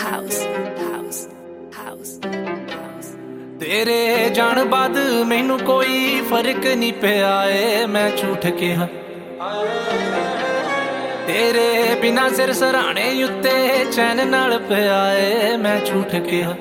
house, house, house, house. तेरे जान बाद मैनू कोई फर्क नहीं पिया ए मैं झूठ कहा तेरे बिना सिर सराणे उत्ते चैन नाल पिया ए मैं झूठ कहा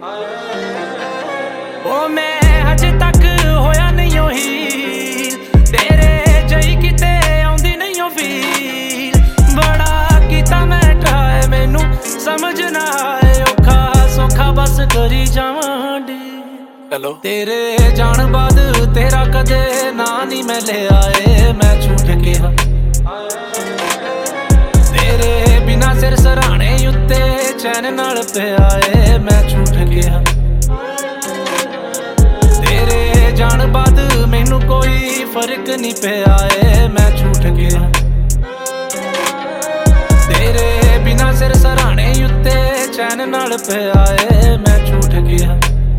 ओ मैं अजे तक होया नहीं ही तेरे जई किते आउंदी नहीं हो फील बड़ा कीता मैं ट्राई मैनू समझ ना आए औखा सौखा बस करी जावां डी हेलो तेरे जान बाद तेरा कदे ना नहीं मैं ले आए मैं झूठ कहा तेरे बिना सिर सराणे उत्ते चैन नाल पिया ए मैं झूठ कहा तेरे जान बाद मैनू कोई फर्क नहीं पिया ए मैं झूठ कहा तेरे बिना सिर सराणे उत्ते चैन नाल पिया ए मैं झूठ कहा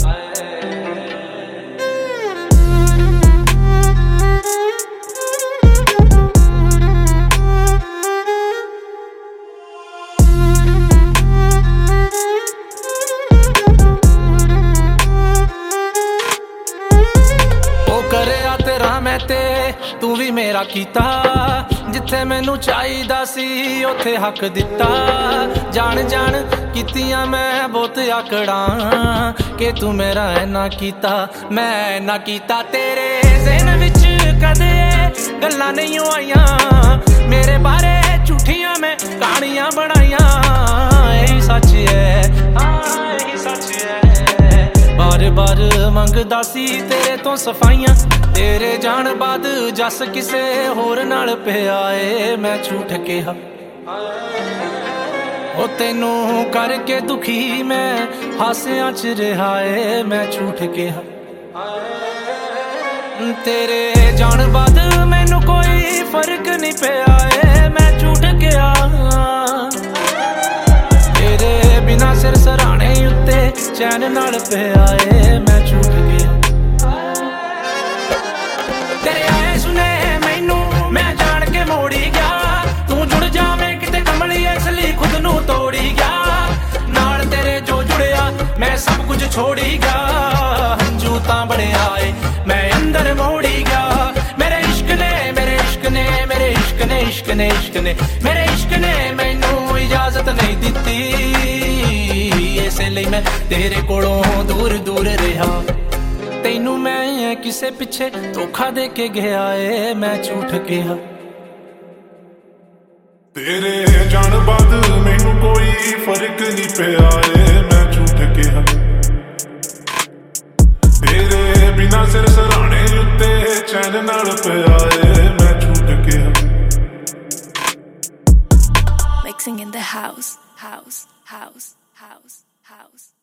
मैं ते तू भी मेरा कीता जिथे मैनू चाहिदा सी उथे हक दिता जान जान कीतियां मैं बहुत आकड़ा कि तू मेरा ऐना कीता मैं ऐना कीता तेरे ज़हन विच कदे गल्लां नहीं आईयां मेरे बारे झूठियां मैं कहानियां बनाईयां यही सच है यही सच है बार बार मंगदा सी तेरे तो सफाइयां तेरे जान बाद जस किसे होर नाल पिया ए मैं झूठ कहा ओ तेनू करके दुखी मैं हासियां च रहा ए मैं झूठ कहा तेरे जान बाद मैनू कोई फर्क नहीं पिया ए मैं झूठ कहा तेरे बिना सिर सराणे उत्ते चैन नाल पिया ए मैं झूठ कहा तेरे आए सुने मैनू मैं जान के मोड़ी गया तू जुड़ जावे किते कमली असली खुद नू तोड़ी गया नाल तेरे जो जुड़िया मैं सब कुछ छोड़ी गया हंजू तां बड़े आए मैं अंदर मोड़ी गया मेरे इश्क ने मेरे इश्क ने मेरे इश्क ने इश्क ने इश्क ने मेरे इश्क ने मैनू इजाजत नहीं दिती इस लई मैं तेरे कोलों दूर दूर रहा तेनू मैं किसे पिछे धोखा दे के गया ए मैं झूठ कहा तेरे जान बाद मैनू कोई फर्क नहीं पिया ए मैं झूठ कहा तेरे बिना सिर सराणे उत्ते चैन नाल पिया ए मैं झूठ कहा Mixing in the house, house, house, house, house.